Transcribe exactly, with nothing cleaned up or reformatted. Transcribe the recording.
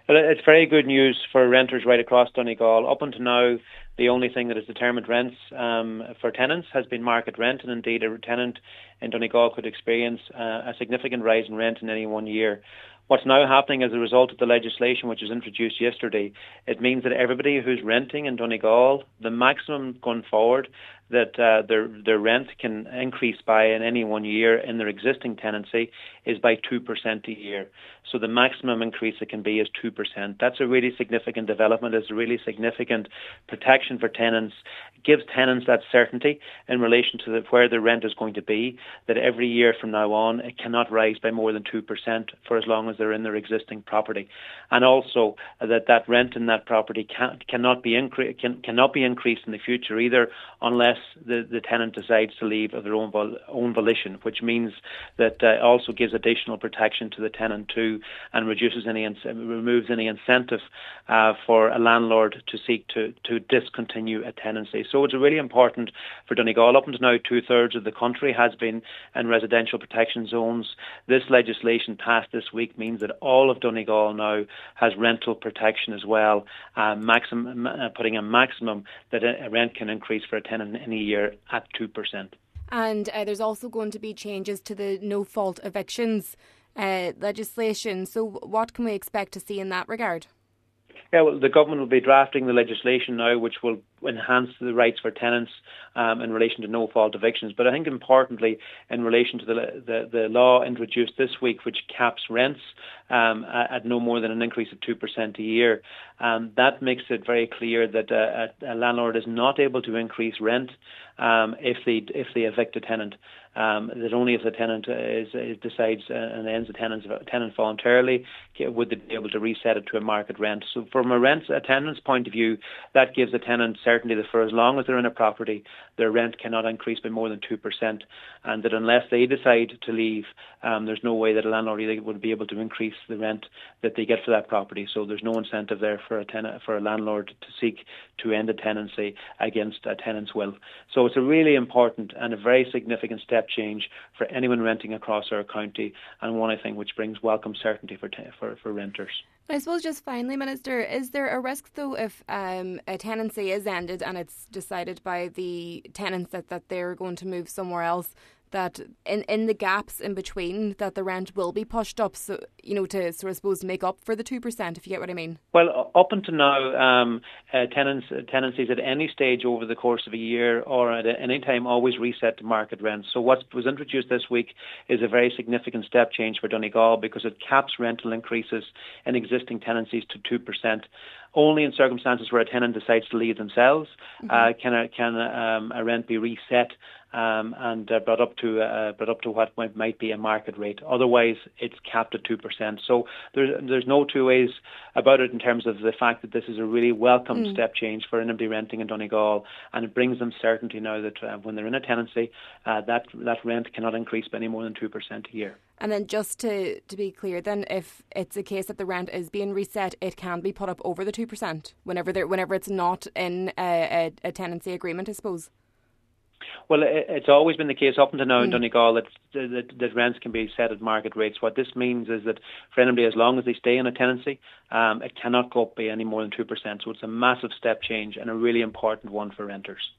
Well, it's very good news for renters right across Donegal. Up until now, the only thing that has determined rents um, for tenants has been market rent, and indeed a tenant in Donegal could experience uh, a significant rise in rent in any one year. What's now happening as a result of the legislation which was introduced yesterday, it means that everybody who's renting in Donegal, the maximum going forward that uh, their their rent can increase by in any one year in their existing tenancy is by two percent a year. So the maximum increase it can be is two percent. That's a really significant development. It's a really significant protection for tenants. It gives tenants that certainty in relation to the, where the rent is going to be, that every year from now on it cannot rise by more than two percent for as long as they're in their existing property. And also uh, that that rent in that property can, cannot be incre- can, cannot be increased in the future either, unless the, the tenant decides to leave of their own vol- own volition, which means that uh, also gives additional protection to the tenant too, and reduces any in- removes any incentive uh, for a landlord to seek to, to discontinue a tenancy. So it's really important for Donegal. Up until now, two thirds of the country has been in residential protection zones. This legislation passed this week means that all of Donegal now has rental protection as well, uh, maximum, uh, putting a maximum that a rent can increase for a tenant in a year at two percent. And uh, there's also going to be changes to the no-fault evictions uh, legislation. So what can we expect to see in that regard? Yeah, well, the government will be drafting the legislation now, which will enhance the rights for tenants um, in relation to no-fault evictions. But I think importantly, in relation to the the, the law introduced this week, which caps rents um, at no more than an increase of two percent a year, um, that makes it very clear that uh, a, a landlord is not able to increase rent um, if they if they evict a tenant. Um, that only if the tenant is, is decides uh, and ends the tenant, tenant voluntarily would they be able to reset it to a market rent. So from a rent a tenant's point of view, that gives the tenant certainty that for as long as they're in a property, their rent cannot increase by more than two percent, and that unless they decide to leave, um, there's no way that a landlord either would be able to increase the rent that they get for that property. So there's no incentive there for a tenant, for a landlord to seek to end a tenancy against a tenant's will. So it's a really important and a very significant step change for anyone renting across our county, and one I think which brings welcome certainty for te- for, for renters. I suppose just finally, Minister, is there a risk though if um, a tenancy is ended and it's decided by the tenants that, that they're going to move somewhere else, that in, in the gaps in between that the rent will be pushed up, so you know, to sort of suppose make up for the two percent, if you get what I mean? Well, up until now, um, uh, tenants uh, tenancies at any stage over the course of a year or at any time always reset to market rents. So what was introduced this week is a very significant step change for Donegal, because it caps rental increases in existing tenancies to two percent. Only in circumstances where a tenant decides to leave themselves mm-hmm. uh, can a, can a, um, a rent be reset um, and uh, brought up to uh, brought up to what might, might be a market rate. Otherwise, it's capped at two percent. So there's there's no two ways about it in terms of the fact that this is a really welcome mm. step change for anybody renting in Donegal, and it brings them certainty now that uh, when they're in a tenancy, uh, that that rent cannot increase by any more than two percent a year. And then just to, to be clear then, if it's a case that the rent is being reset, it can be put up over the two percent whenever there, whenever it's not in a, a, a tenancy agreement, I suppose? Well, it's always been the case up until now mm. in Donegal that, that that rents can be set at market rates. What this means is that for anybody, as long as they stay in a tenancy, um, it cannot go up by any more than two percent. So it's a massive step change and a really important one for renters.